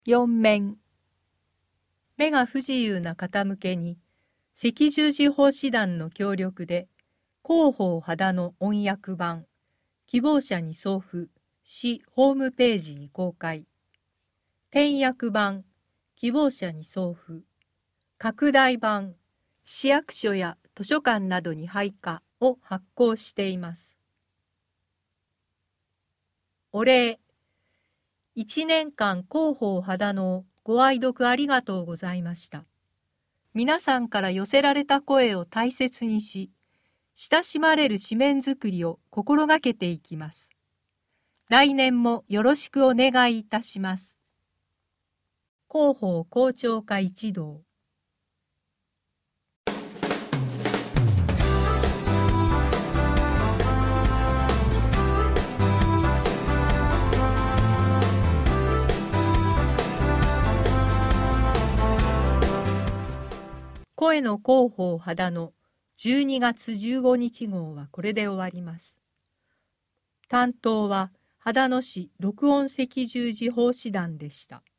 4面。目が不自由な方向けに、赤十字法師団の協力で、広報肌の音訳版、希望者に送付、市ホームページに公開。転訳版、希望者に送付。拡大版、市役所や図書館などに配下を発行しています。お礼。1年間広報肌のご愛読ありがとうございました。皆さんから寄せられた声を大切にし、親しまれる紙面作りを心がけていきます。来年もよろしくお願いいたします。広報校長課一同。声の広報肌の12月15日号はこれで終わります。担当は秦野市録音赤十字法師団でした。